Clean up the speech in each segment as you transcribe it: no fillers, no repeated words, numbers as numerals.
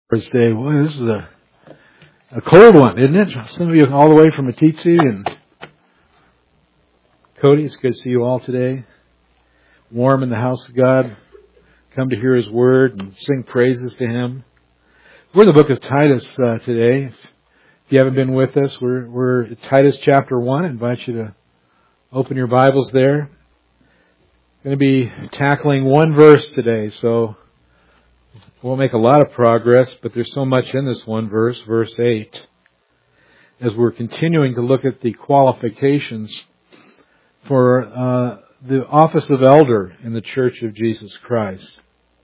Thursday. Well, this is a cold one, isn't it? Some of you all the way from Atitsi and Cody. It's good to see you all today. Warm in the house of God. Come to hear His Word and sing praises to Him. We're in the book of Titus today. If you haven't been with us, we're at Titus chapter 1. I invite you to open your Bibles there. Going to be tackling one verse today, so won't make a lot of progress, but there's so much in this one verse, verse 8, as we're continuing to look at the qualifications for the office of elder in the Church of Jesus Christ.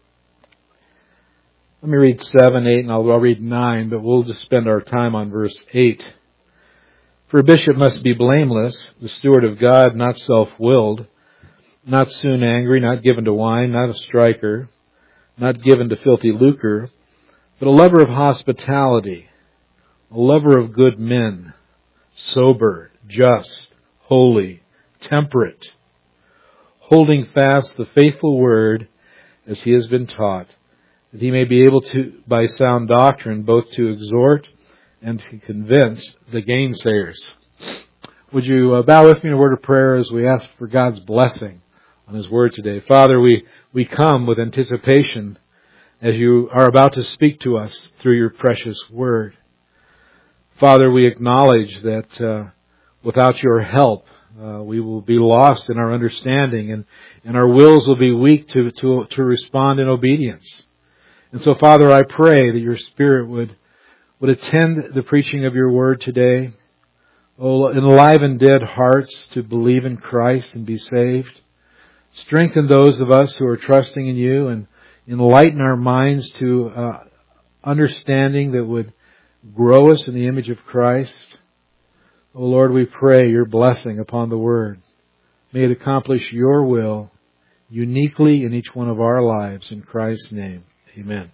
Let me read 7, 8, and I'll read 9, but we'll just spend our time on verse 8. For a bishop must be blameless, the steward of God, not self-willed, not soon angry, not given to wine, not a striker, not given to filthy lucre, but a lover of hospitality, a lover of good men, sober, just, holy, temperate, holding fast the faithful word as he has been taught, that he may be able to, by sound doctrine, both to exhort and to convince the gainsayers. Would you bow with me in a word of prayer as we ask for God's blessing on His Word today? Father, we come with anticipation as you are about to speak to us through your precious Word. Father, we acknowledge that without your help, we will be lost in our understanding and our wills will be weak to respond in obedience. And so, Father, I pray that your Spirit would attend the preaching of your Word today. Oh, enliven dead hearts to believe in Christ and be saved. Strengthen those of us who are trusting in you and enlighten our minds to understanding that would grow us in the image of Christ. Oh Lord, we pray your blessing upon the Word. May it accomplish your will uniquely in each one of our lives. In Christ's name, amen.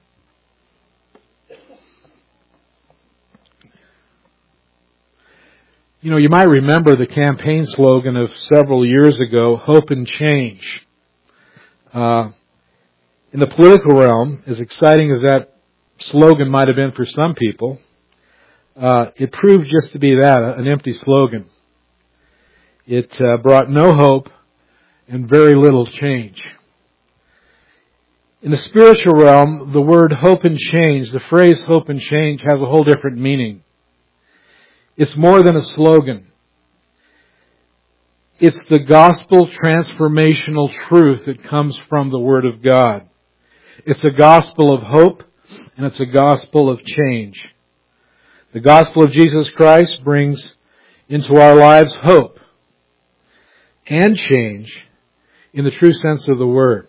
You know, you might remember the campaign slogan of several years ago, Hope and Change. In the political realm, as exciting as that slogan might have been for some people, it proved just to be that, an empty slogan. It brought no hope and very little change. In the spiritual realm, the word hope and change, the phrase hope and change, has a whole different meaning. It's more than a slogan. It's the gospel transformational truth that comes from the Word of God. It's a gospel of hope and it's a gospel of change. The gospel of Jesus Christ brings into our lives hope and change in the true sense of the word.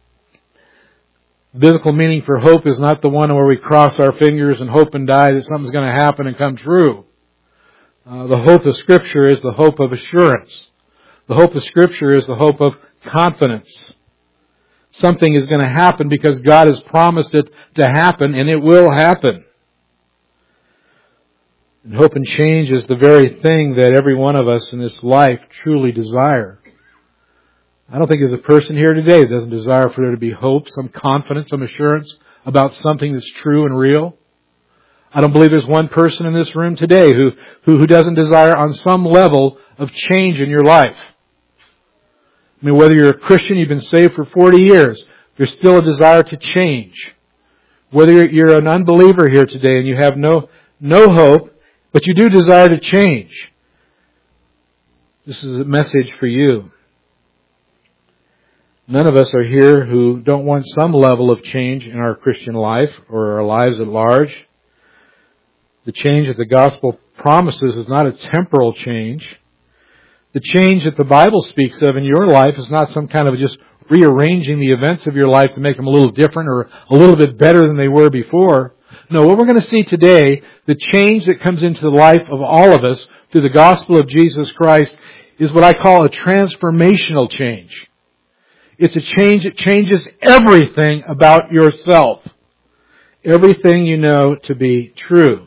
The biblical meaning for hope is not the one where we cross our fingers and hope and die that something's going to happen and come true. The hope of Scripture is the hope of assurance. The hope of Scripture is the hope of confidence. Something is going to happen because God has promised it to happen, and it will happen. And hope and change is the very thing that every one of us in this life truly desire. I don't think there's a person here today that doesn't desire for there to be hope, some confidence, some assurance about something that's true and real. I don't believe there's one person in this room today who doesn't desire on some level of change in your life. I mean, whether you're a Christian, you've been saved for 40 years, there's still a desire to change. Whether you're an unbeliever here today and you have no hope, but you do desire to change, this is a message for you. None of us are here who don't want some level of change in our Christian life or our lives at large. The change that the gospel promises is not a temporal change. The change that the Bible speaks of in your life is not some kind of just rearranging the events of your life to make them a little different or a little bit better than they were before. No, what we're going to see today, the change that comes into the life of all of us through the gospel of Jesus Christ, is what I call a transformational change. It's a change that changes everything about yourself. Everything you know to be true.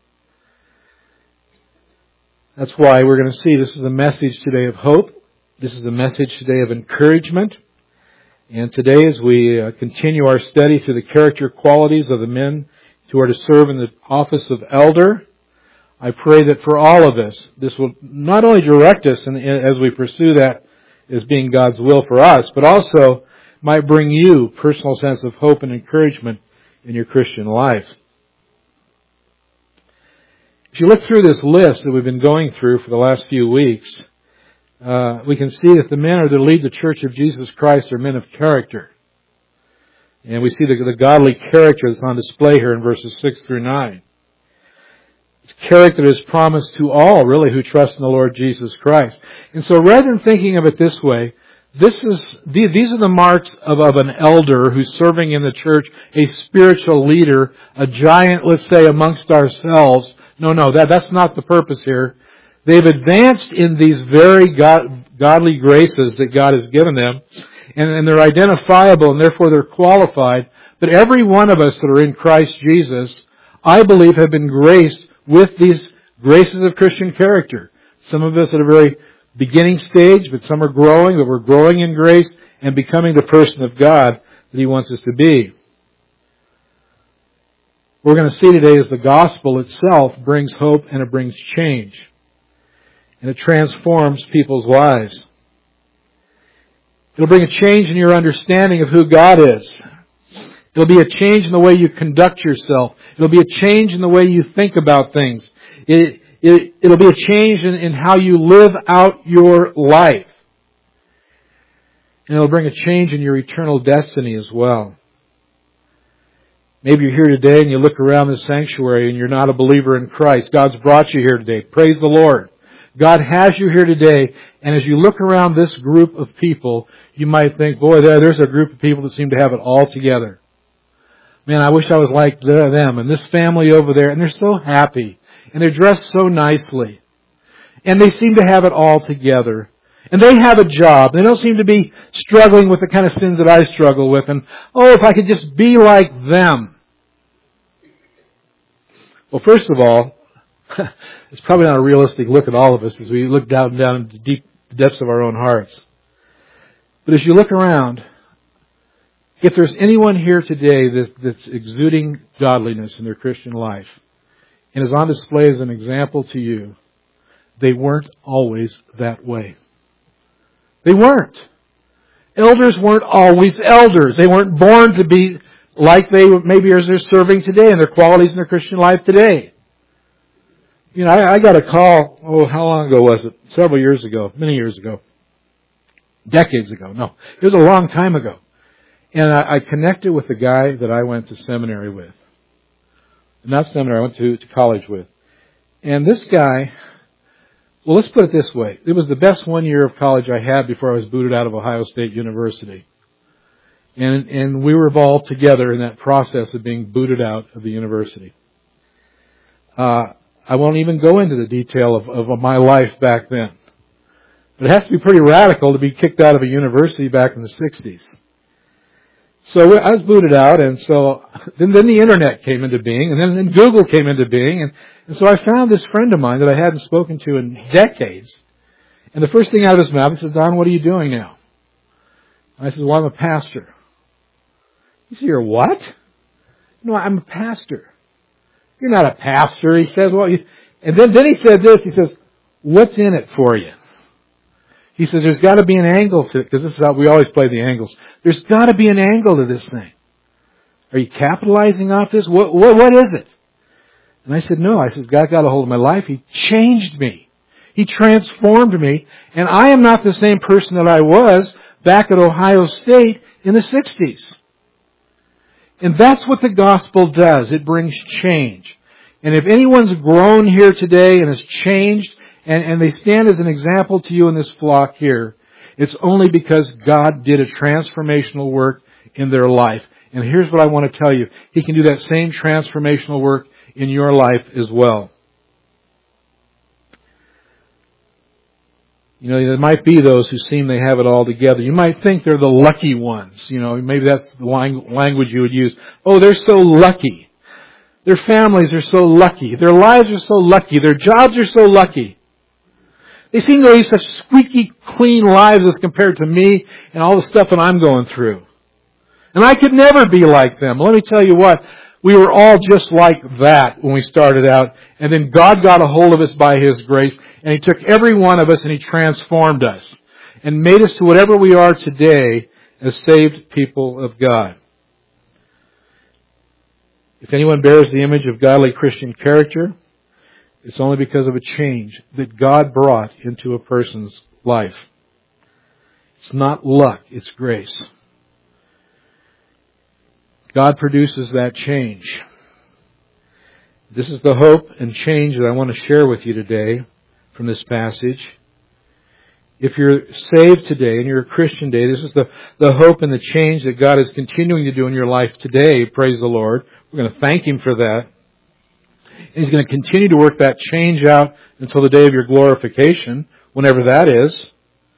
That's why we're going to see this is a message today of hope. This is a message today of encouragement. And today as we continue our study through the character qualities of the men who are to serve in the office of elder. I pray that for all of us, this will not only direct us as we pursue that as being God's will for us, but also might bring you personal sense of hope and encouragement in your Christian life. If you look through this list that we've been going through for the last few weeks, we can see that the men that lead the Church of Jesus Christ are men of character. And we see the godly character that's on display here in verses 6 through 9. It's character that is promised to all, really, who trust in the Lord Jesus Christ. And so rather than thinking of it this way, these are the marks of an elder who's serving in the church, a spiritual leader, a giant, let's say, amongst ourselves. No, that's not the purpose here. They've advanced in these very godly graces that God has given them, and they're identifiable, and therefore they're qualified. But every one of us that are in Christ Jesus, I believe, have been graced with these graces of Christian character. Some of us at a very beginning stage, but some are growing, but we're growing in grace and becoming the person of God that He wants us to be. What we're going to see today is the gospel itself brings hope and it brings change. And it transforms people's lives. It'll bring a change in your understanding of who God is. It'll be a change in the way you conduct yourself. It'll be a change in the way you think about things. It'll be a change in how you live out your life. And it'll bring a change in your eternal destiny as well. Maybe you're here today and you look around this sanctuary and you're not a believer in Christ. God's brought you here today. Praise the Lord. God has you here today, and as you look around this group of people, you might think, boy, there's a group of people that seem to have it all together. Man, I wish I was like them, and this family over there, and they're so happy, and they're dressed so nicely, and they seem to have it all together. And they have a job. They don't seem to be struggling with the kind of sins that I struggle with, and, oh, if I could just be like them. Well, first of all, it's probably not a realistic look at all of us as we look down into the depths of our own hearts. But as you look around, if there's anyone here today that's exuding godliness in their Christian life and is on display as an example to you, they weren't always that way. They weren't. Elders weren't always elders. They weren't born to be like they maybe as they're serving today and their qualities in their Christian life today. You know, I got a call, how long ago was it? Several years ago, many years ago. Decades ago. No, it was a long time ago. And I connected with the guy that I went to seminary with. Not seminary, I went to college with. And this guy, well, let's put it this way. It was the best 1 year of college I had before I was booted out of Ohio State University. And we were involved together in that process of being booted out of the university. I won't even go into the detail of my life back then. But it has to be pretty radical to be kicked out of a university back in the 60s. So I was booted out, and so then the internet came into being, and then Google came into being, and so I found this friend of mine that I hadn't spoken to in decades. And the first thing out of his mouth, he said, "Don, what are you doing now?" And I said, "Well, I'm a pastor." He said, "You're what?" "No, I'm a pastor." "You're not a pastor," he says. "Well, and then he said this. He says, "What's in it for you?" He says, "There's got to be an angle to it," because this is how we always play the angles. There's got to be an angle to this thing. Are you capitalizing off this? What is it? And I said, "No." I said, "God got a hold of my life. He changed me. He transformed me. And I am not the same person that I was back at Ohio State in the 60s. And that's what the gospel does. It brings change. And if anyone's grown here today and has changed, and they stand as an example to you in this flock here, it's only because God did a transformational work in their life. And here's what I want to tell you. He can do that same transformational work in your life as well. You know, there might be those who seem they have it all together. You might think they're the lucky ones. You know, maybe that's the language you would use. Oh, they're so lucky. Their families are so lucky. Their lives are so lucky. Their jobs are so lucky. They seem to lead such squeaky clean lives as compared to me and all the stuff that I'm going through. And I could never be like them. Let me tell you what. We were all just like that when we started out. And then God got a hold of us by His grace, and He took every one of us and He transformed us and made us to whatever we are today as saved people of God. If anyone bears the image of godly Christian character, it's only because of a change that God brought into a person's life. It's not luck, it's grace. God produces that change. This is the hope and change that I want to share with you today from this passage. If you're saved today and you're a Christian today, this is the hope and the change that God is continuing to do in your life today. Praise the Lord. We're going to thank Him for that. And He's going to continue to work that change out until the day of your glorification, whenever that is.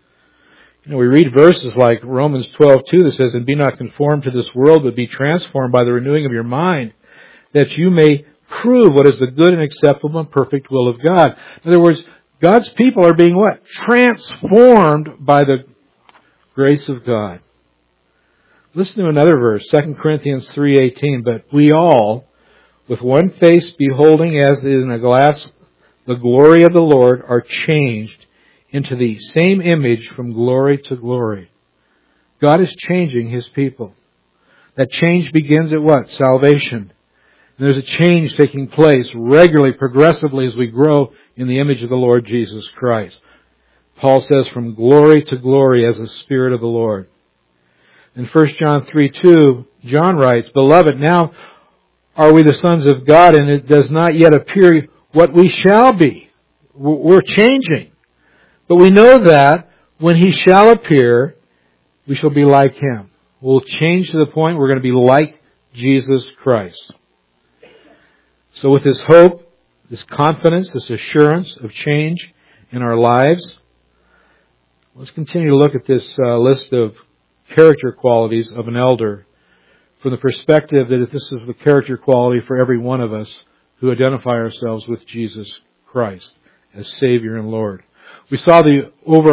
We read verses like Romans 12:2 that says, "And be not conformed to this world, but be transformed by the renewing of your mind, that you may prove what is the good and acceptable and perfect will of God." In other words, God's people are being what? Transformed by the grace of God. Listen to another verse, 2 Corinthians 3:18, "But we all, with one face beholding as in a glass the glory of the Lord, are changed into the same image from glory to glory." God is changing His people. That change begins at what? Salvation. And there's a change taking place regularly, progressively as we grow in the image of the Lord Jesus Christ. Paul says, from glory to glory as the Spirit of the Lord. In 1 John 3:2, John writes, "Beloved, now are we the sons of God, and it does not yet appear what we shall be." We're changing. But we know that when He shall appear, we shall be like Him. We'll change to the point we're going to be like Jesus Christ. So with this hope, this confidence, this assurance of change in our lives, let's continue to look at this list of character qualities of an elder from the perspective that this is the character quality for every one of us who identify ourselves with Jesus Christ as Savior and Lord. We saw the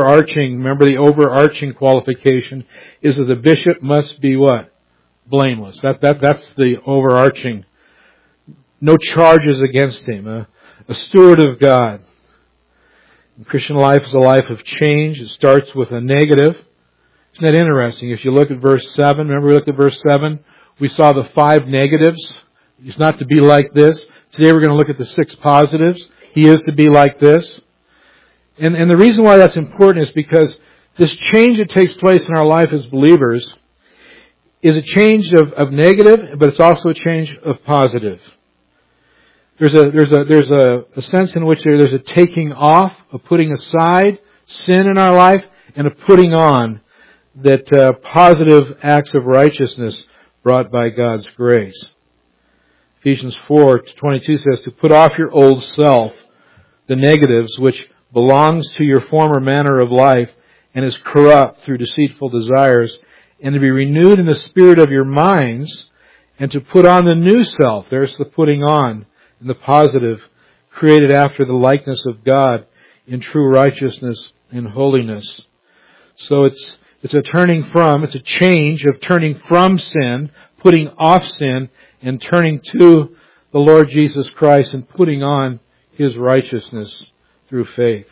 overarching qualification is that the bishop must be what? Blameless. That's the overarching. No charges against him. A steward of God. And Christian life is a life of change. It starts with a negative. Isn't that interesting? If you look at verse 7, remember we looked at verse 7? We saw the 5 negatives. He's not to be like this. Today we're going to look at the 6 positives. He is to be like this. And the reason why that's important is because this change that takes place in our life as believers is a change of negative, but it's also a change of positive. There's a sense in which there's a taking off, a putting aside sin in our life, and a putting on that positive acts of righteousness brought by God's grace. Ephesians 4:22 says to put off your old self, the negatives, which belongs to your former manner of life and is corrupt through deceitful desires, and to be renewed in the spirit of your minds, and to put on the new self. There's the putting on, and the positive, created after the likeness of God in true righteousness and holiness. So it's a it's a change of turning from sin, putting off sin, and turning to the Lord Jesus Christ and putting on His righteousness through faith.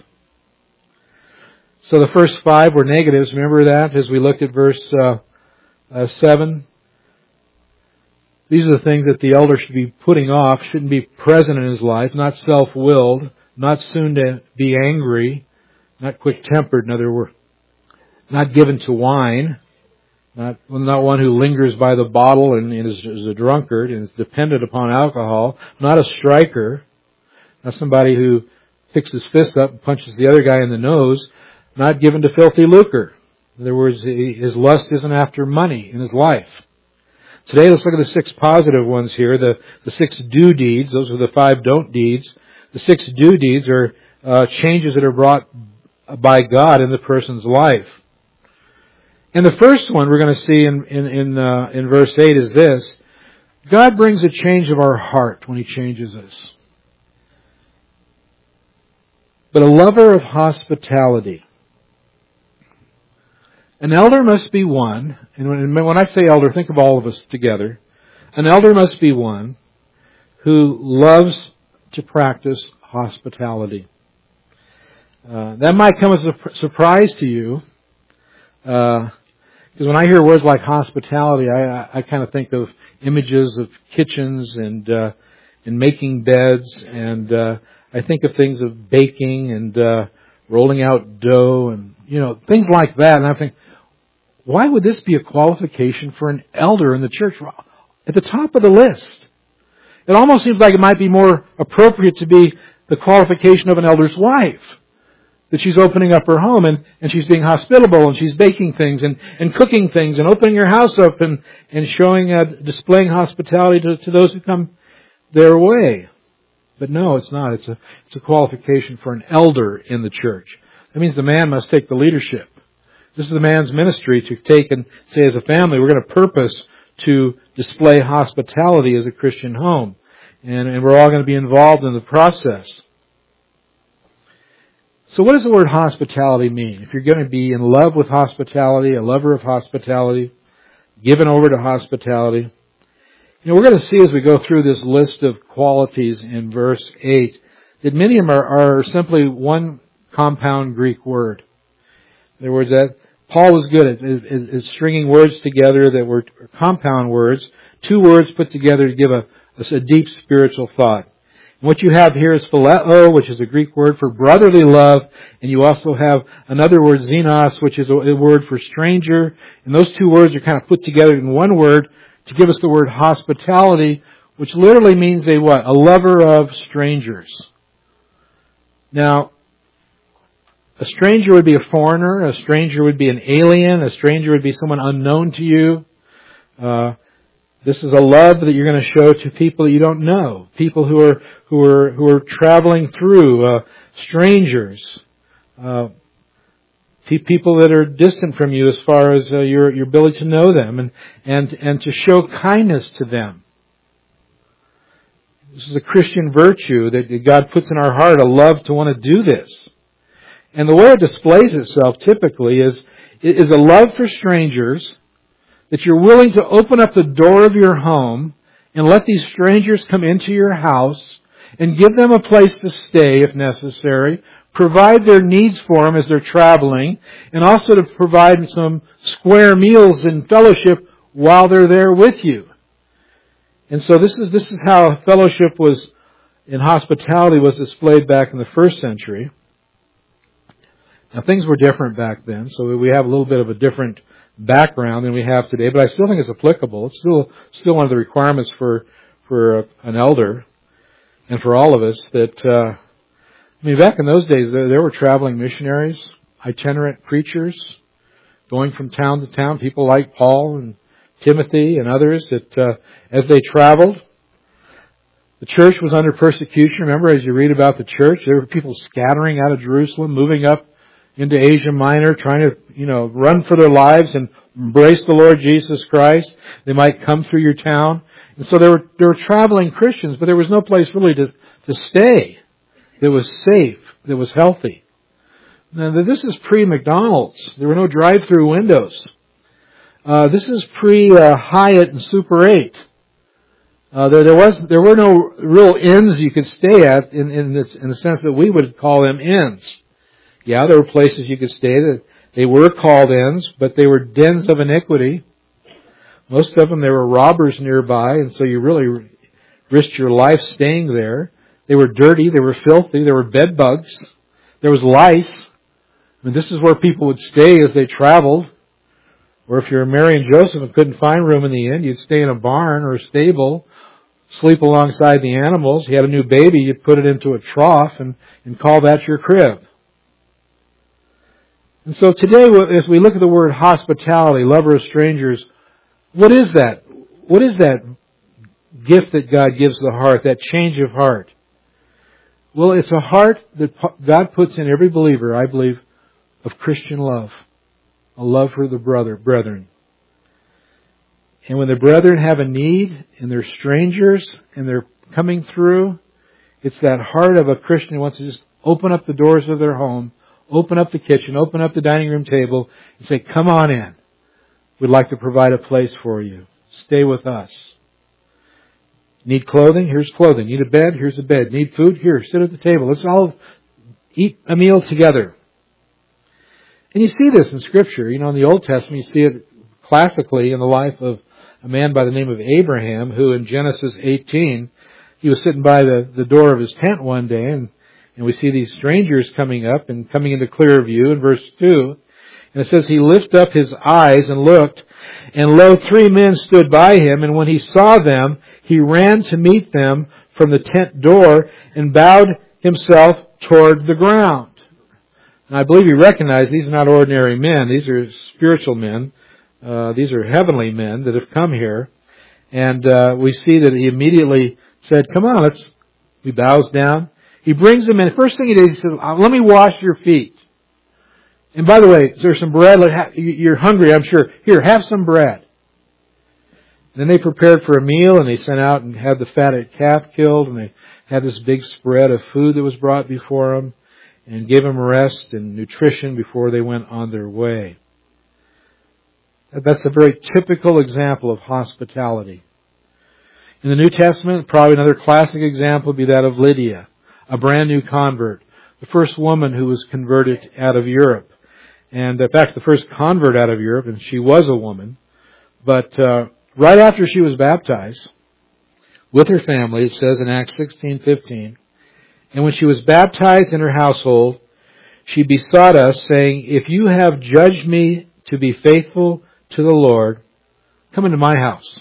So the first 5 were negatives. Remember that as we looked at verse 7? These are the things that the elder should be putting off, shouldn't be present in his life, not self-willed, not soon to be angry, not quick-tempered, in other words, not given to wine, not one who lingers by the bottle and is a drunkard and is dependent upon alcohol, not a striker, not somebody who picks his fist up and punches the other guy in the nose, not given to filthy lucre. In other words, his lust isn't after money in his life. Today, let's look at the 6 positive ones here. The 6 do deeds. Those are the 5 don't deeds. The 6 do deeds are changes that are brought by God in the person's life. And the first one we're going to see in verse 8 is this. God brings a change of our heart when He changes us. But a lover of hospitality. An elder must be one, and when I say elder, think of all of us together. An elder must be one who loves to practice hospitality. That might come as a surprise to you, because when I hear words like hospitality, I kind of think of images of kitchens and making beds, and I think of things of baking and rolling out dough and things like that. And I think, why would this be a qualification for an elder in the church? At the top of the list. It almost seems like it might be more appropriate to be the qualification of an elder's wife. That she's opening up her home and she's being hospitable and she's baking things and cooking things and opening her house up and showing, displaying hospitality to those who come their way. But no, it's not. It's a qualification for an elder in the church. That means the man must take the leadership. This is the man's ministry to take and say, as a family, we're going to purpose to display hospitality as a Christian home. And we're all going to be involved in the process. So what does the word hospitality mean? If you're going to be in love with hospitality, a lover of hospitality, given over to hospitality, we're going to see as we go through this list of qualities in verse 8 that many of them are simply one compound Greek word. In other words, that Paul was good at stringing words together that were compound words, two words put together to give a deep spiritual thought. And what you have here is phileo, which is a Greek word for brotherly love, and you also have another word, xenos, which is a word for stranger. And those two words are kind of put together in one word to give us the word hospitality, which literally means a what? A lover of strangers. Now, a stranger would be a foreigner. A stranger would be an alien. A stranger would be someone unknown to you. This is a love that you're going to show to people that you don't know, people who are traveling through, strangers, people that are distant from you as far as your ability to know them, and to show kindness to them. This is a Christian virtue that God puts in our heart, a love to want to do this. And the way it displays itself typically is a love for strangers, that you're willing to open up the door of your home and let these strangers come into your house and give them a place to stay if necessary, provide their needs for them as they're traveling, and also to provide some square meals and fellowship while they're there with you. And so this is how fellowship was, in hospitality, was displayed back in the first century. Now things were different back then, so we have a little bit of a different background than we have today, but I still think it's applicable. It's still one of the requirements for an elder and for all of us that, back in those days, there were traveling missionaries, itinerant preachers, going from town to town, people like Paul and Timothy and others that, as they traveled, the church was under persecution. Remember, as you read about the church, there were people scattering out of Jerusalem, moving up into Asia Minor, trying to, run for their lives and embrace the Lord Jesus Christ. They might come through your town. And so there were traveling Christians, but there was no place really to stay that was safe, that was healthy. Now, this is pre-McDonald's. There were no drive-through windows. This is pre-Hyatt and Super 8. There were no real inns you could stay at in the sense that we would call them inns. Yeah, there were places you could stay that they were called inns, but they were dens of iniquity. Most of them, there were robbers nearby, and so you really risked your life staying there. They were dirty, they were filthy, there were bed bugs, there was lice. This is where people would stay as they traveled. Or if you're Mary and Joseph and couldn't find room in the inn, you'd stay in a barn or a stable, sleep alongside the animals. You had a new baby, you'd put it into a trough and call that your crib. And so today, as we look at the word hospitality, lover of strangers, what is that? What is that gift that God gives the heart, that change of heart? Well, it's a heart that God puts in every believer, I believe, of Christian love. A love for the brethren. And when the brethren have a need, and they're strangers, and they're coming through, it's that heart of a Christian who wants to just open up the doors of their home, open up the kitchen, open up the dining room table, and say, come on in. We'd like to provide a place for you. Stay with us. Need clothing? Here's clothing. Need a bed? Here's a bed. Need food? Here, sit at the table. Let's all eat a meal together. And you see this in Scripture. In the Old Testament, you see it classically in the life of a man by the name of Abraham, who in Genesis 18, he was sitting by the door of his tent one day, and we see these strangers coming up and coming into clear view in verse 2. And it says, he lifted up his eyes and looked, and lo, 3 men stood by him, and when he saw them, he ran to meet them from the tent door and bowed himself toward the ground. And I believe he recognized these are not ordinary men. These are spiritual men. These are heavenly men that have come here. And we see that he immediately said, come on, he bows down. He brings them in. First thing he does, he says, let me wash your feet. And by the way, there's some bread. You're hungry, I'm sure. Here, have some bread. Then they prepared for a meal, and they sent out and had the fatted calf killed, and they had this big spread of food that was brought before them, and gave them rest and nutrition before they went on their way. That's a very typical example of hospitality. In the New Testament, probably another classic example would be that of Lydia, a brand new convert, the first woman who was converted out of Europe. And in fact, the first convert out of Europe, and she was a woman. But right after she was baptized, with her family, it says in Acts 16:15, and when she was baptized in her household, she besought us, saying, if you have judged me to be faithful to the Lord, come into my house.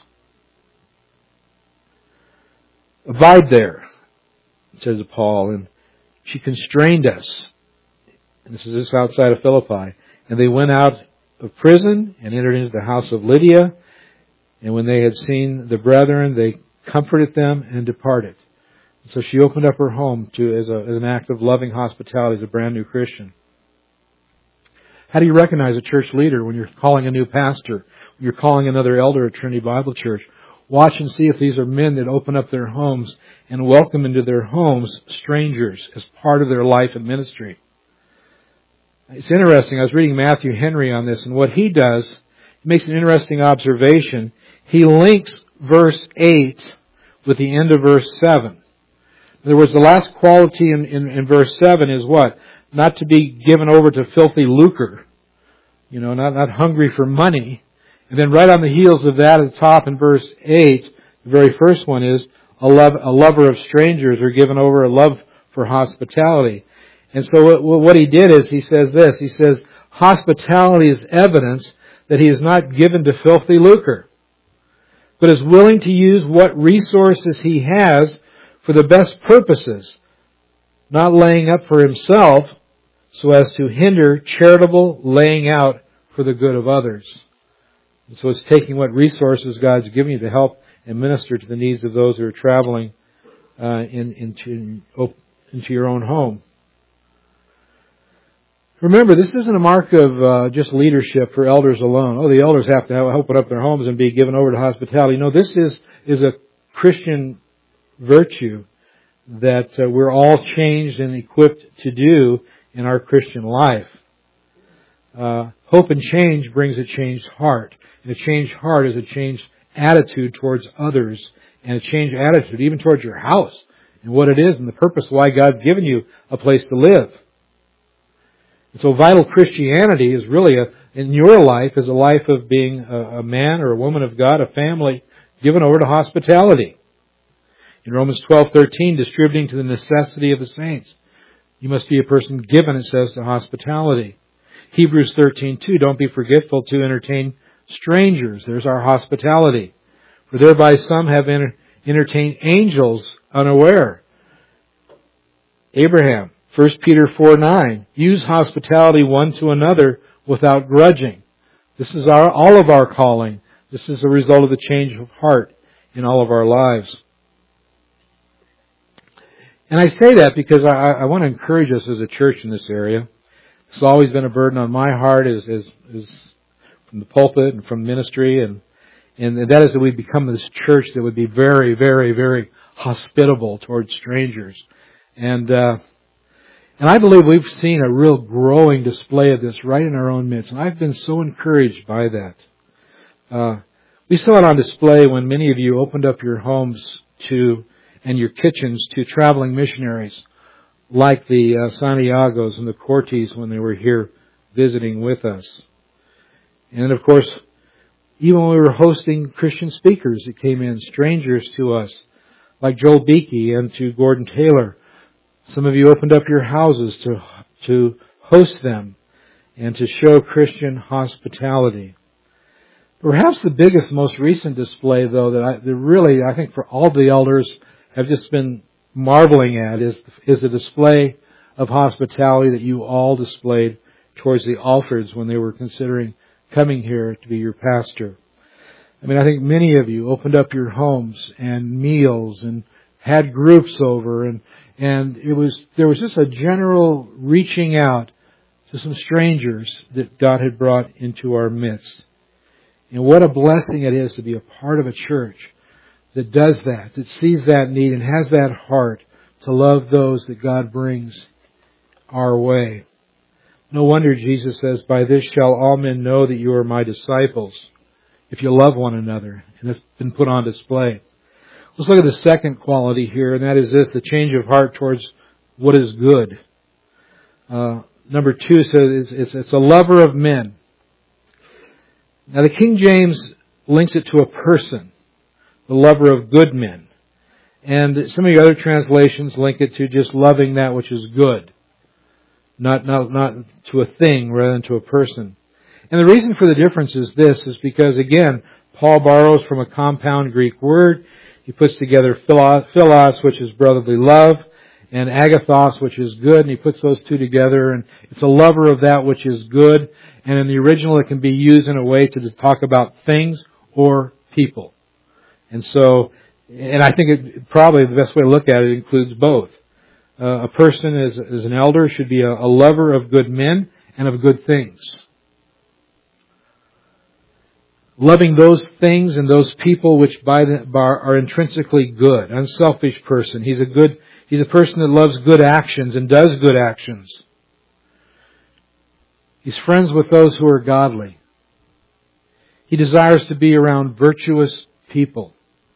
Abide there, says Paul, and she constrained us. And this is just outside of Philippi. And they went out of prison and entered into the house of Lydia. And when they had seen the brethren, they comforted them and departed. So she opened up her home as an act of loving hospitality as a brand new Christian. How do you recognize a church leader when you're calling a new pastor, when you're calling another elder at Trinity Bible Church? Watch and see if these are men that open up their homes and welcome into their homes strangers as part of their life and ministry. It's interesting. I was reading Matthew Henry on this, and what he does, he makes an interesting observation. He links verse 8 with the end of verse 7. In other words, the last quality in verse 7 is what? Not to be given over to filthy lucre. Not hungry for money. And then right on the heels of that at the top in verse 8, the very first one is a lover of strangers, or given over a love for hospitality. And so what he did is he says this. He says, hospitality is evidence that he is not given to filthy lucre, but is willing to use what resources he has for the best purposes, not laying up for himself so as to hinder charitable laying out for the good of others. And so it's taking what resources God's given you to help and minister to the needs of those who are traveling into your own home. Remember, this isn't a mark of just leadership for elders alone. The elders have to open up their homes and be given over to hospitality. No, this is a Christian virtue that we're all changed and equipped to do in our Christian life. Hope and change brings a changed heart. And a changed heart is a changed attitude towards others, and a changed attitude even towards your house and what it is and the purpose why God's given you a place to live. And so vital Christianity is really in your life is a life of being a man or a woman of God, a family given over to hospitality. In Romans 12:13, distributing to the necessity of the saints. You must be a person given, it says, to hospitality. Hebrews 13:2, don't be forgetful to entertain strangers. There's our hospitality. For thereby some have entertained angels unaware. Abraham, 1 Peter 4:9, use hospitality one to another without grudging. This is all of our calling. This is a result of the change of heart in all of our lives. And I say that because I want to encourage us as a church in this area. It's always been a burden on my heart as from the pulpit and from ministry, and that is that we become this church that would be very, very, very hospitable towards strangers. And I believe we've seen a real growing display of this right in our own midst. And I've been so encouraged by that. We saw it on display when many of you opened up your homes to, and your kitchens to traveling missionaries like the Santiagos and the Cortes when they were here visiting with us. And of course, even when we were hosting Christian speakers that came in, strangers to us, like Joel Beakey and to Gordon Taylor. Some of you opened up your houses to host them and to show Christian hospitality. Perhaps the biggest, most recent display, though, that I think for all the elders have just been marveling at is the display of hospitality that you all displayed towards the Alfords when they were considering coming here to be your pastor. I mean, I think many of you opened up your homes and meals and had groups over, and there was just a general reaching out to some strangers that God had brought into our midst. And what a blessing it is to be a part of a church that does that sees that need and has that heart to love those that God brings our way. No wonder Jesus says, "By this shall all men know that you are my disciples, if you love one another." And that's been put on display. Let's look at the second quality here, and that is this, the change of heart towards what is good. Number 2 says it's a lover of men. Now the King James links it to a person, the lover of good men. And some of the other translations link it to just loving that which is good. Not to a thing rather than to a person. And the reason for the difference is this, is because again, Paul borrows from a compound Greek word. He puts together philos, which is brotherly love, and agathos, which is good, and he puts those two together, and it's a lover of that which is good. And in the original, it can be used in a way to talk about things or people. And I think probably the best way to look at it includes both. A person as an elder should be a lover of good men and of good things. Loving those things and those people which are intrinsically good. Unselfish person. He's a person that loves good actions and does good actions. He's friends with those who are godly. He desires to be around virtuous people.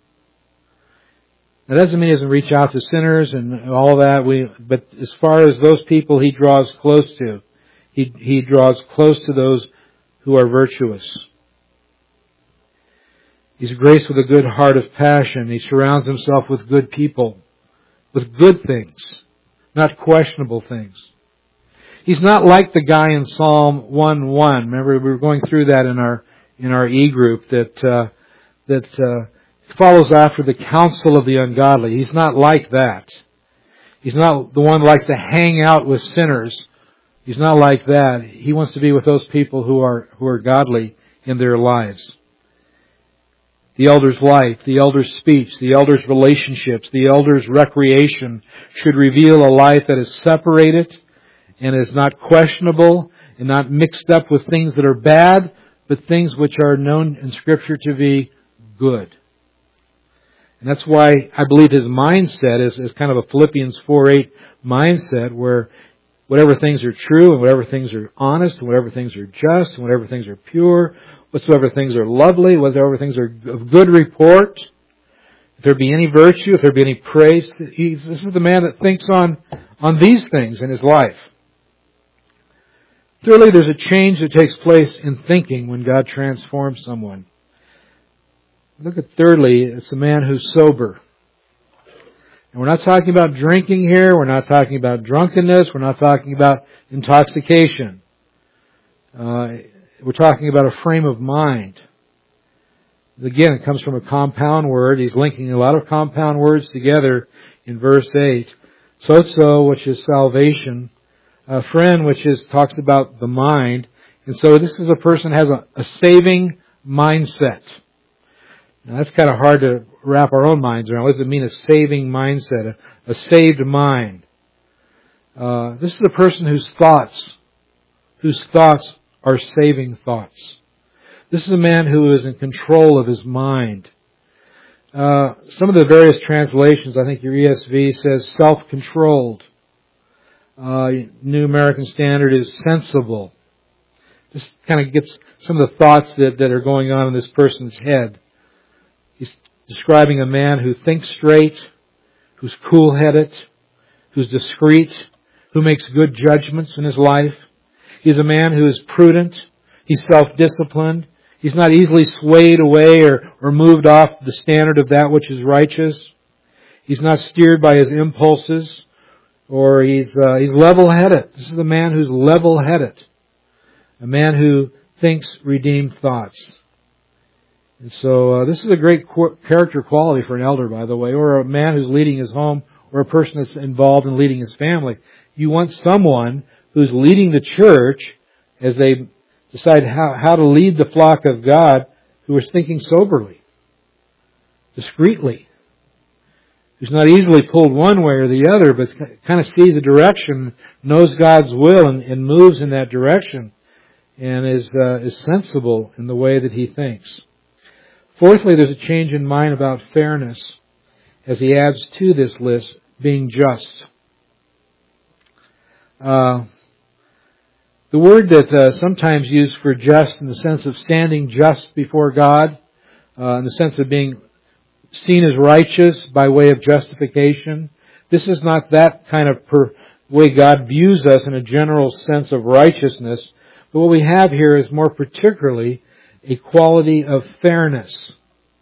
That doesn't mean he doesn't reach out to sinners and all that. But as far as those people he draws close to, he draws close to those who are virtuous. He's graced with a good heart of passion. He surrounds himself with good people, with good things, not questionable things. He's not like the guy in Psalm 1:1. Remember, we were going through that in our e-group that follows after the counsel of the ungodly. He's not like that. He's not the one who likes to hang out with sinners. He's not like that. He wants to be with those people who are godly in their lives. The elder's life, the elder's speech, the elder's relationships, the elder's recreation should reveal a life that is separated and is not questionable and not mixed up with things that are bad, but things which are known in Scripture to be good. And that's why I believe his mindset is kind of a Philippians 4:8 mindset, where whatever things are true and whatever things are honest and whatever things are just and whatever things are pure, whatsoever things are lovely, whatever things are of good report, if there be any virtue, if there be any praise, this is the man that thinks on these things in his life. Thirdly, there's a change that takes place in thinking when God transforms someone. Look at thirdly, it's a man who's sober. And we're not talking about drinking here. We're not talking about drunkenness. We're not talking about intoxication. We're talking about a frame of mind. Again, it comes from a compound word. He's linking a lot of compound words together in verse 8. Sozo, which is salvation. Friend, which talks about the mind. And so this is a person who has a saving mindset. Now that's kind of hard to wrap our own minds around. What does it mean, a saving mindset? A saved mind. This is a person whose thoughts are saving thoughts. This is a man who is in control of his mind. Some of the various translations, I think your ESV says self-controlled. New American Standard is sensible. This kind of gets some of the thoughts that are going on in this person's head. He's describing a man who thinks straight, who's cool-headed, who's discreet, who makes good judgments in his life. He's a man who is prudent. He's self-disciplined. He's not easily swayed away or moved off the standard of that which is righteous. He's not steered by his impulses, or he's level-headed. This is a man who's level-headed. A man who thinks redeemed thoughts. And so this is a great character quality for an elder, by the way, or a man who's leading his home, or a person that's involved in leading his family. You want someone who's leading the church as they decide how to lead the flock of God, who is thinking soberly, discreetly, who's not easily pulled one way or the other, but kind of sees a direction, knows God's will, and moves in that direction, and is sensible in the way that he thinks. Fourthly, there's a change in mind about fairness, as he adds to this list, being just. The word that sometimes used for just in the sense of standing just before God, in the sense of being seen as righteous by way of justification. This is not that kind of way God views us in a general sense of righteousness. But what we have here is more particularly a quality of fairness.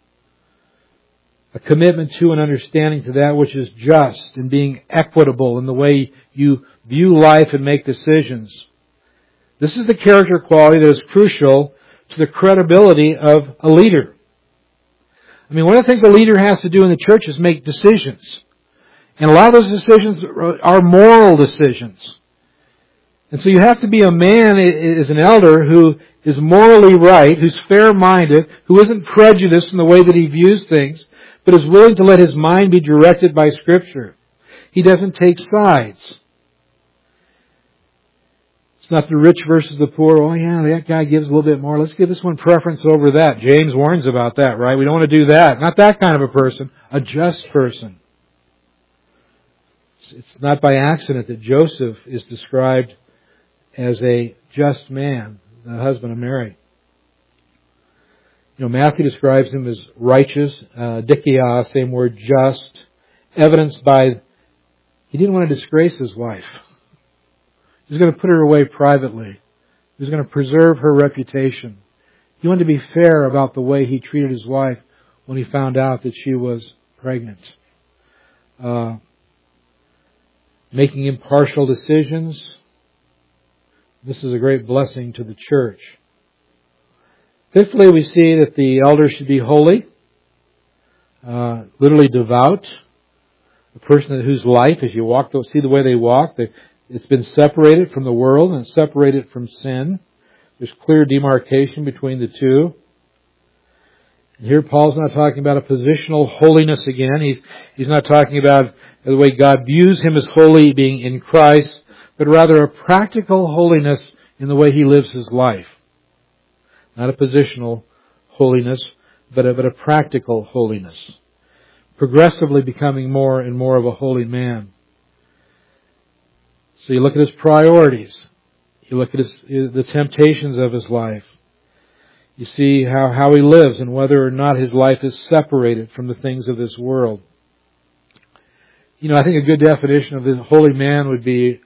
A commitment to and understanding to that which is just and being equitable in the way you view life and make decisions. This is the character quality that is crucial to the credibility of a leader. I mean, one of the things a leader has to do in the church is make decisions. And a lot of those decisions are moral decisions. And so you have to be a man, as an elder, who is morally right, who's fair-minded, who isn't prejudiced in the way that he views things, but is willing to let his mind be directed by Scripture. He doesn't take sides. It's not the rich versus the poor. Oh yeah, that guy gives a little bit more. Let's give this one preference over that. James warns about that, right? We don't want to do that. Not that kind of a person. A just person. It's not by accident that Joseph is described as a just man, the husband of Mary. You know, Matthew describes him as righteous, dikia, same word, just, evidenced by he didn't want to disgrace his wife. He was going to put her away privately. He was going to preserve her reputation. He wanted to be fair about the way he treated his wife when he found out that she was pregnant. Making impartial decisions. This is a great blessing to the church. Fifthly, we see that the elder should be holy, literally devout. A person whose life, as you walk, see the way they walk, it's been separated from the world and separated from sin. There's clear demarcation between the two. And here Paul's not talking about a positional holiness again. He's not talking about the way God views him as holy, being in Christ, but rather a practical holiness in the way he lives his life. Not a positional holiness, but a practical holiness. Progressively becoming more and more of a holy man. So you look at his priorities. You look at the temptations of his life. You see how he lives and whether or not his life is separated from the things of this world. You know, I think a good definition of a holy man would be,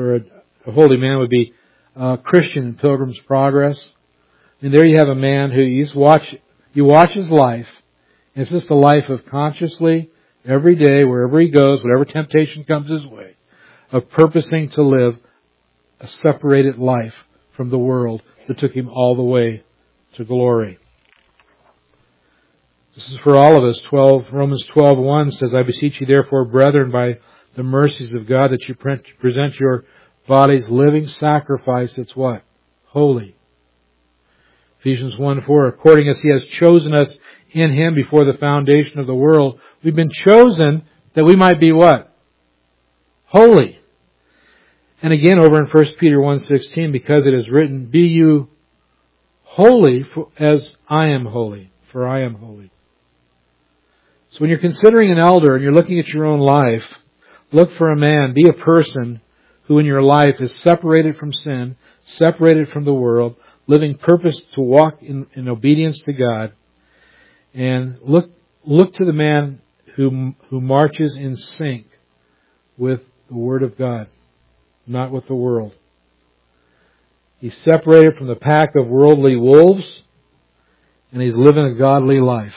Christian in Pilgrim's Progress. And there you have a man who you watch his life, and it's just a life of consciously, every day, wherever he goes, whatever temptation comes his way, of purposing to live a separated life from the world that took him all the way to glory. This is for all of us. Romans 12:1 says, I beseech you therefore, brethren, by the mercies of God, that you present your bodies living sacrifice. It's what? Holy. Ephesians 1:4, according as he has chosen us in him before the foundation of the world. We've been chosen that we might be what? Holy. And again over in 1 Peter 1:16, because it is written, be you holy as I am holy, for I am holy. So when you're considering an elder and you're looking at your own life, look for a man, be a person who in your life is separated from sin, separated from the world, living purpose to walk in obedience to God. And look look to the man who marches in sync with the Word of God, not with the world. He's separated from the pack of worldly wolves, and he's living a godly life.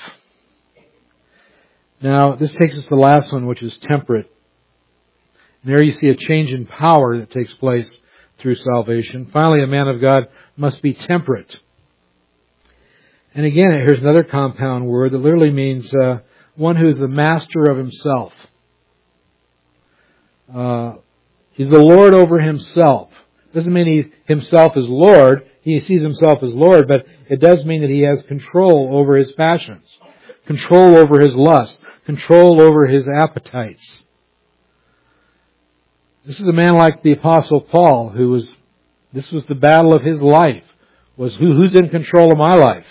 Now, this takes us to the last one, which is temperate. And there you see a change in power that takes place through salvation. Finally, a man of God must be temperate. And again, here's another compound word that literally means one who is the master of himself. He's the Lord over himself. Doesn't mean he himself is Lord. He sees himself as Lord, but it does mean that he has control over his passions, control over his lust, control over his appetites. This is a man like the Apostle Paul, this was the battle of his life, was who's in control of my life?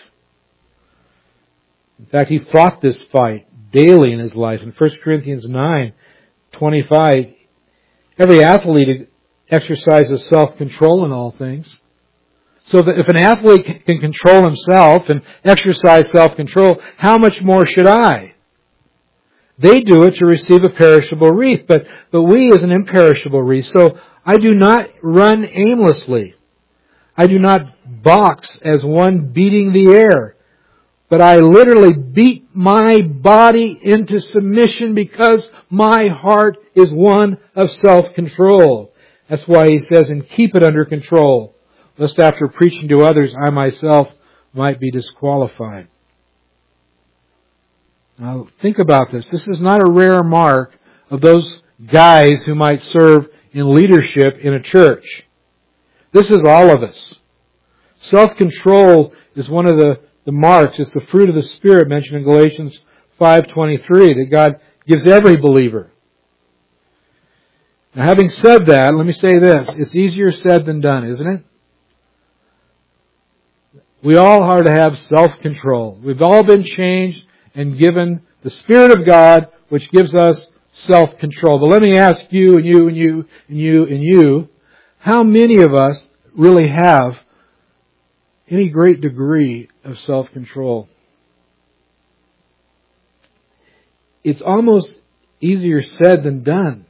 In fact, he fought this fight daily in his life. In 1 Corinthians 9:25, every athlete exercises self-control in all things. So that if an athlete can control himself and exercise self-control, how much more should I? They do it to receive a perishable wreath, but we as an imperishable wreath. So I do not run aimlessly. I do not box as one beating the air. But I literally beat my body into submission because my heart is one of self-control. That's why he says, and keep it under control, lest after preaching to others, I myself might be disqualified. Now think about this. This is not a rare mark of those guys who might serve in leadership in a church. This is all of us. Self-control is one of the marks. It's the fruit of the Spirit mentioned in Galatians 5:23 that God gives every believer. Now, having said that, let me say this. It's easier said than done, isn't it? We all are to have self-control. We've all been changed and given the Spirit of God, which gives us self-control. But let me ask you and you and you and you and you, how many of us really have any great degree of self-control? It's almost easier said than done.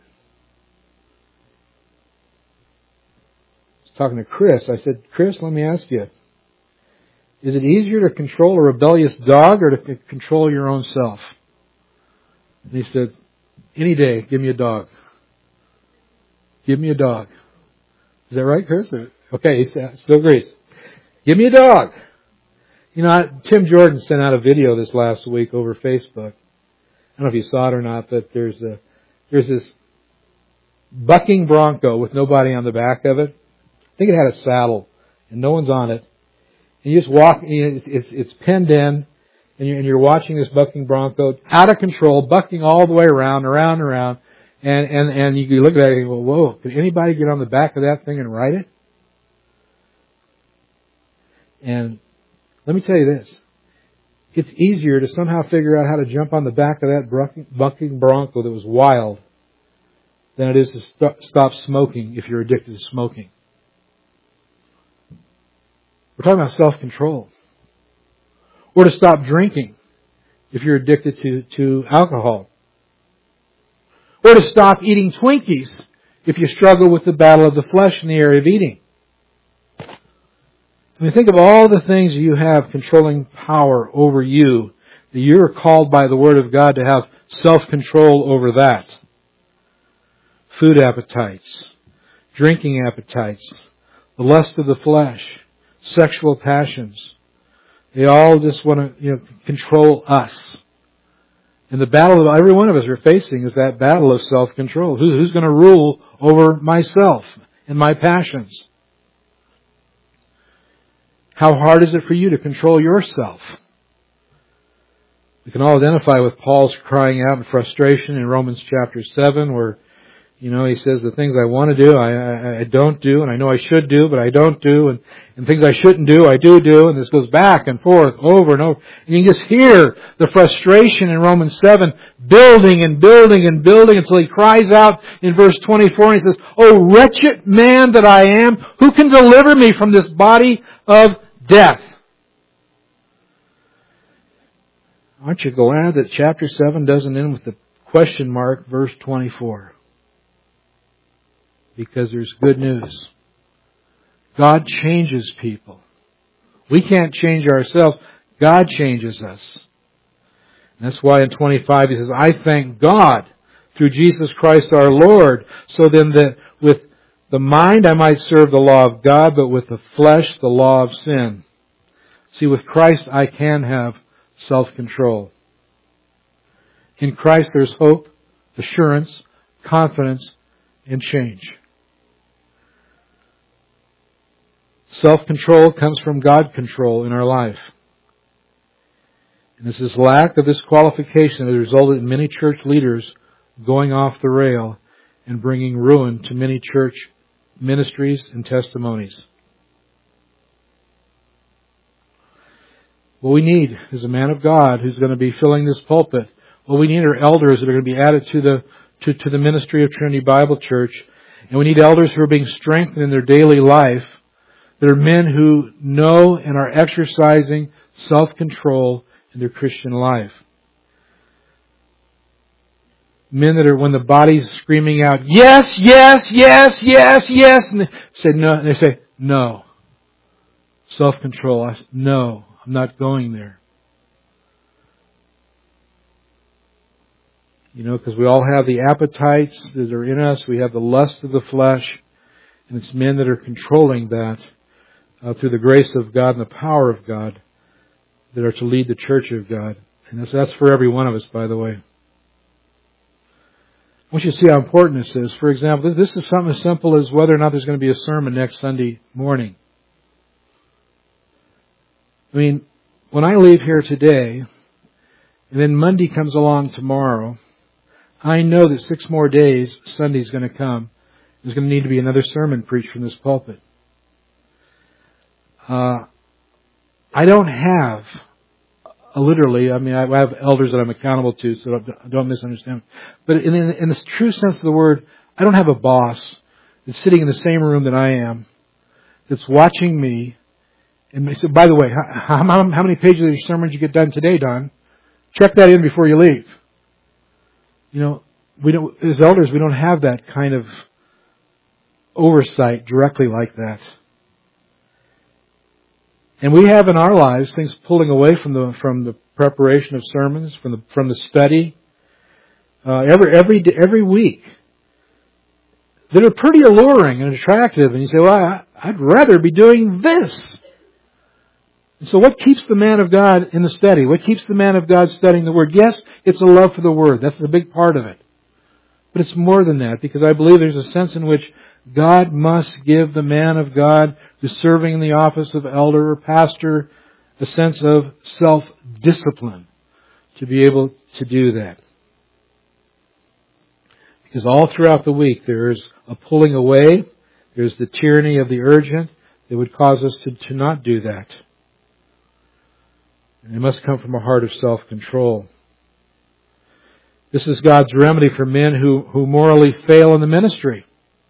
I was talking to Chris. I said, Chris, let me ask you, is it easier to control a rebellious dog or to control your own self? And he said, any day, give me a dog. Give me a dog. Is that right, Chris? Okay, he still agrees. Give me a dog. You know, Tim Jordan sent out a video this last week over Facebook. I don't know if you saw it or not, but there's this bucking bronco with nobody on the back of it. I think it had a saddle, and no one's on it. And you just walk. It's penned in, and you're watching this bucking bronco out of control, bucking all the way around, and you look at it and go, "Whoa! Could anybody get on the back of that thing and ride it?" And let me tell you this. It's easier to somehow figure out how to jump on the back of that bucking bronco that was wild than it is to stop smoking if you're addicted to smoking. We're talking about self-control. Or to stop drinking if you're addicted to alcohol. Or to stop eating Twinkies if you struggle with the battle of the flesh in the area of eating. I mean, think of all the things you have controlling power over you, that you're called by the Word of God to have self-control over that. Food appetites, drinking appetites, the lust of the flesh, sexual passions. They all just want to, control us. And the battle that every one of us are facing is that battle of self-control. Who's going to rule over myself and my passions? How hard is it for you to control yourself? We can all identify with Paul's crying out in frustration in Romans chapter 7 where, he says the things I want to do, I don't do, and I know I should do, but I don't do, and things I shouldn't do, I do, and this goes back and forth over and over. And you can just hear the frustration in Romans 7 building and building and building until he cries out in verse 24 and he says, "Oh, wretched man that I am, who can deliver me from this body of death?" Aren't you glad that chapter 7 doesn't end with the question mark, verse 24? Because there's good news. God changes people. We can't change ourselves. God changes us. And that's why in 25 he says, I thank God through Jesus Christ our Lord, so then that with the mind I might serve the law of God, but with the flesh the law of sin. See, with Christ I can have self-control. In Christ there's hope, assurance, confidence, and change. Self-control comes from God control in our life. And it's this lack of this qualification that has resulted in many church leaders going off the rail and bringing ruin to many church ministries and testimonies. What we need is a man of God who's going to be filling this pulpit. What we need are elders that are going to be added to the ministry of Trinity Bible Church. And we need elders who are being strengthened in their daily life. That are men who know and are exercising self-control in their Christian life. Men that are, when the body's screaming out, yes, yes, yes, yes, yes, and they say, no. Self-control. No, I'm not going there. You know, because we all have the appetites that are in us. We have the lust of the flesh. And it's men that are controlling that through the grace of God and the power of God that are to lead the church of God. And that's for every one of us, by the way. I want you to see how important this is. For example, this is something as simple as whether or not there's going to be a sermon next Sunday morning. I mean, when I leave here today, and then Monday comes along tomorrow, I know that 6 more days, Sunday's going to come. There's going to need to be another sermon preached from this pulpit. I don't have literally, I mean, I have elders that I'm accountable to, so don't misunderstand. But in the true sense of the word, I don't have a boss that's sitting in the same room that I am, that's watching me. And they said, by the way, how many pages of your sermon did you get done today, Don? Check that in before you leave. You know, we don't, as elders, we don't have that kind of oversight directly like that. And we have in our lives things pulling away from the preparation of sermons, from the study, every week that are pretty alluring and attractive. And you say, well, I'd rather be doing this. And so what keeps the man of God in the study? What keeps the man of God studying the Word? Yes, it's a love for the Word. That's a big part of it. But it's more than that, because I believe there's a sense in which God must give the man of God who's serving in the office of elder or pastor a sense of self-discipline to be able to do that. Because all throughout the week there's a pulling away, there's the tyranny of the urgent that would cause us to not do that. And it must come from a heart of self-control. This is God's remedy for men who morally fail in the ministry.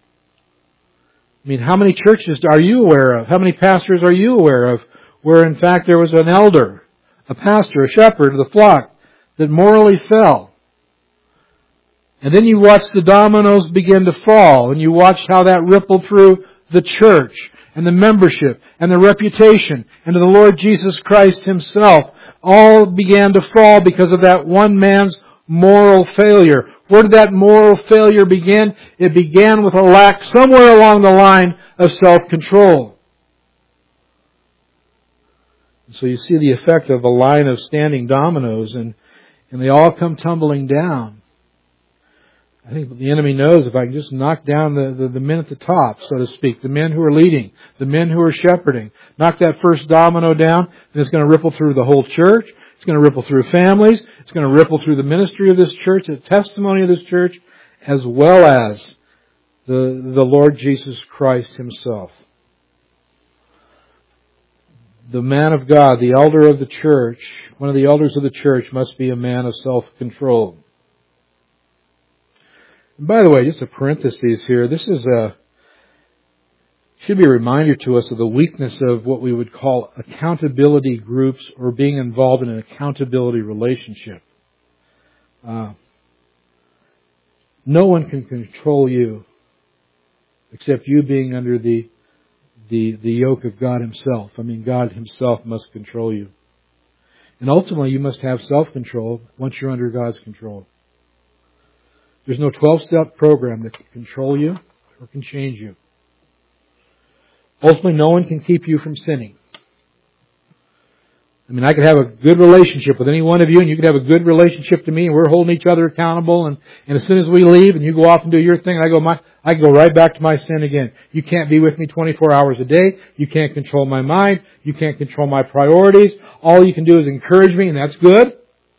I mean, how many churches are you aware of? How many pastors are you aware of where in fact there was an elder, a pastor, a shepherd of the flock that morally fell? And then you watch the dominoes begin to fall, and you watch how that rippled through the church and the membership and the reputation and to the Lord Jesus Christ Himself. All began to fall because of that one man's moral failure. Where did that moral failure begin? It began with a lack somewhere along the line of self-control. So you see the effect of a line of standing dominoes, and they all come tumbling down. I think the enemy knows if I can just knock down the men at the top, so to speak, the men who are leading, the men who are shepherding, knock that first domino down, and it's going to ripple through the whole church. It's going to ripple through families. It's going to ripple through the ministry of this church, the testimony of this church, as well as the Lord Jesus Christ Himself. The man of God, the elder of the church, one of the elders of the church must be a man of self-control. And by the way, just a parenthesis here, this is should be a reminder to us of the weakness of what we would call accountability groups or being involved in an accountability relationship. No one can control you except you being under the yoke of God Himself. I mean, God Himself must control you. And ultimately, you must have self-control once you're under God's control. There's no 12-step program that can control you or can change you. Ultimately, no one can keep you from sinning. I mean, I could have a good relationship with any one of you, and you could have a good relationship to me, and we're holding each other accountable, and as soon as we leave, and you go off and do your thing, and I go right back to my sin again. You can't be with me 24 hours a day. You can't control my mind. You can't control my priorities. All you can do is encourage me, and that's good.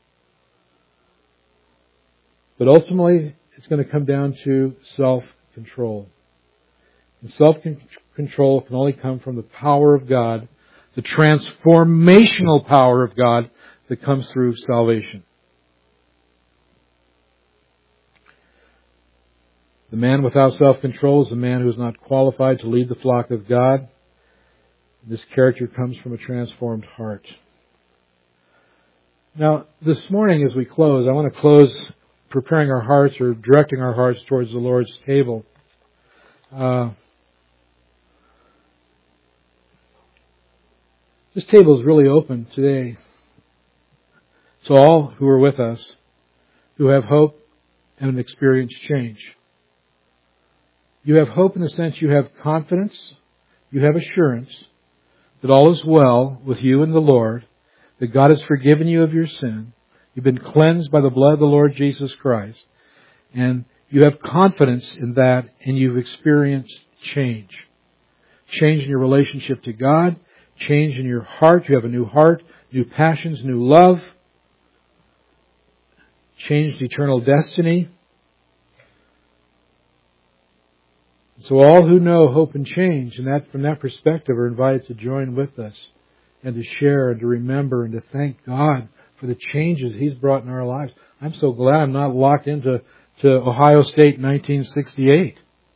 But ultimately, it's going to come down to self-control. And self-control can only come from the power of God, the transformational power of God that comes through salvation. The man without self-control is the man who is not qualified to lead the flock of God. This character comes from a transformed heart. Now, this morning as we close, I want to close preparing our hearts or directing our hearts towards the Lord's table. This table is really open today to all who are with us, who have hope and experience change. You have hope in the sense you have confidence, you have assurance that all is well with you and the Lord, that God has forgiven you of your sin, you've been cleansed by the blood of the Lord Jesus Christ, and you have confidence in that, and you've experienced change. Change in your relationship to God, change in your heart. You have a new heart, new passions, new love, changed eternal destiny. So all who know hope and change, and that from that perspective, are invited to join with us and to share and to remember and to thank God for the changes He's brought in our lives. I'm so glad I'm not locked into Ohio State 1968.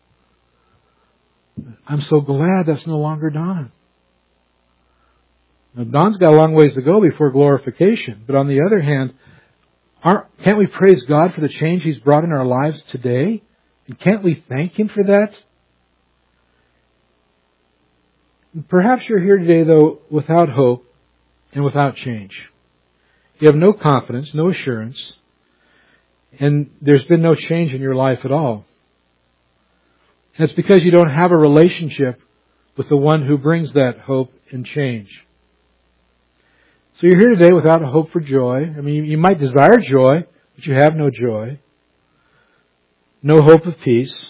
I'm so glad that's no longer Don. Now, Don's got a long ways to go before glorification. But on the other hand, can't we praise God for the change He's brought in our lives today? And can't we thank Him for that? Perhaps you're here today, though, without hope and without change. You have no confidence, no assurance, and there's been no change in your life at all. And it's because you don't have a relationship with the one who brings that hope and change. So you're here today without a hope for joy. I mean, you might desire joy, but you have no joy. No hope of peace.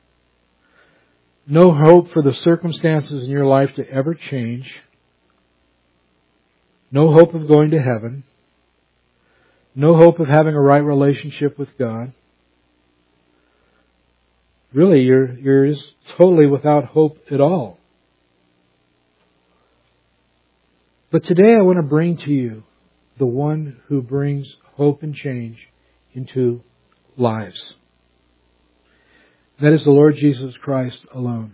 No hope for the circumstances in your life to ever change. No hope of going to heaven. No hope of having a right relationship with God. Really, you're just totally without hope at all. But today I want to bring to you the one who brings hope and change into lives. That is the Lord Jesus Christ alone.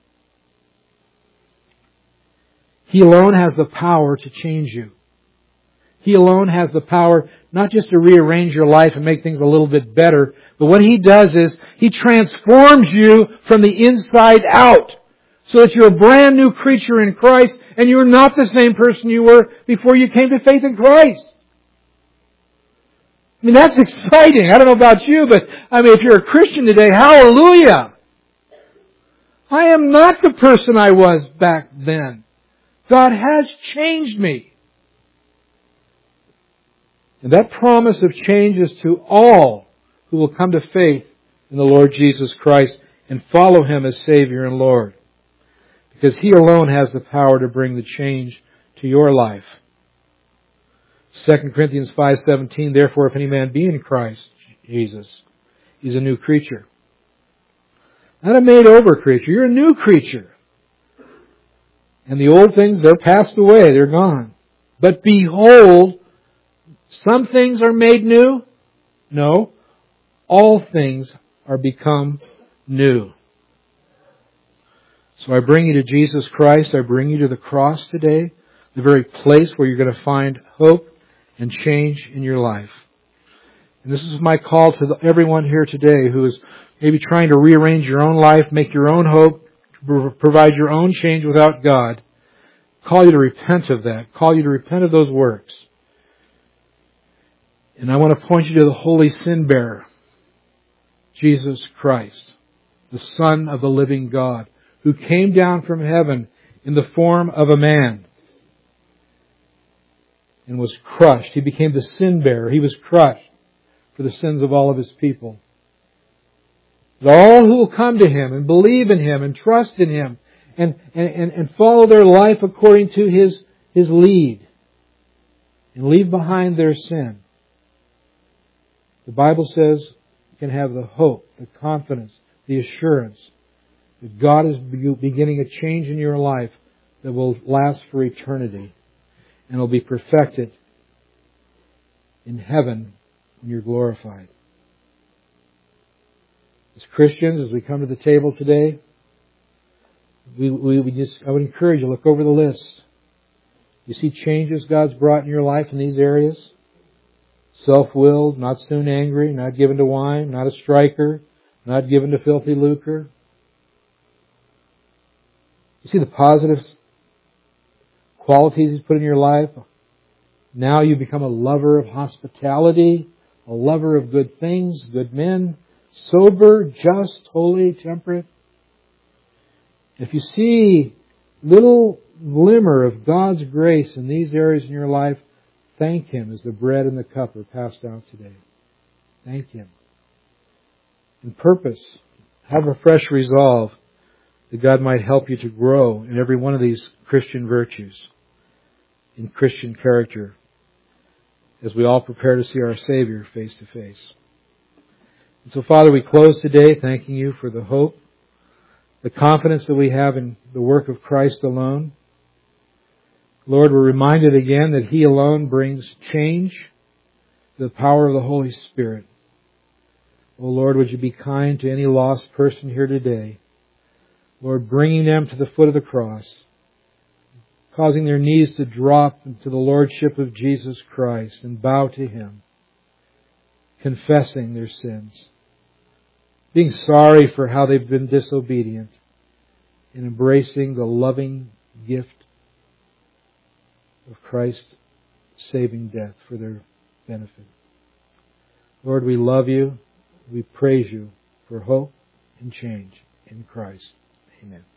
He alone has the power to change you. He alone has the power not just to rearrange your life and make things a little bit better, but what He does is He transforms you from the inside out so that you're a brand new creature in Christ and you're not the same person you were before you came to faith in Christ. I mean, that's exciting. I don't know about you, but I mean, if you're a Christian today, hallelujah! I am not the person I was back then. God has changed me. And that promise of change is to all who will come to faith in the Lord Jesus Christ and follow Him as Savior and Lord. Because He alone has the power to bring the change to your life. 2 Corinthians 5:17, therefore if any man be in Christ Jesus, he's a new creature. Not a made over creature, you're a new creature. And the old things, they're passed away, they're gone. But behold, some things are made new. No, all things are become new. So I bring you to Jesus Christ. I bring you to the cross today, the very place where you're going to find hope and change in your life. And this is my call to everyone here today who is maybe trying to rearrange your own life, make your own hope, provide your own change without God. Call you to repent of that. Call you to repent of those works. And I want to point you to the holy sin bearer, Jesus Christ, the Son of the living God, who came down from heaven in the form of a man and was crushed. He became the sin bearer. He was crushed for the sins of all of His people. That all who will come to Him and believe in Him and trust in Him and follow their life according to His lead and leave behind their sin, the Bible says you can have the hope, the confidence, the assurance that God is beginning a change in your life that will last for eternity and will be perfected in heaven when you're glorified. As Christians, as we come to the table today, I would encourage you to look over the list. You see changes God's brought in your life in these areas? Self-willed, not soon angry, not given to wine, not a striker, not given to filthy lucre. You see the positive qualities He's put in your life? Now you become a lover of hospitality, a lover of good things, good men, sober, just, holy, temperate. If you see little glimmer of God's grace in these areas in your life, thank Him as the bread and the cup are passed out today. Thank Him. And purpose, have a fresh resolve that God might help you to grow in every one of these Christian virtues, in Christian character, as we all prepare to see our Savior face to face. And so, Father, we close today thanking You for the hope, the confidence that we have in the work of Christ alone. Lord, we're reminded again that He alone brings change, the power of the Holy Spirit. Oh Lord, would You be kind to any lost person here today. Lord, bringing them to the foot of the cross, causing their knees to drop into the Lordship of Jesus Christ and bow to Him, confessing their sins, being sorry for how they've been disobedient, and embracing the loving gift of Christ's saving death for their benefit. Lord, we love You. We praise You for hope and change in Christ. Amen.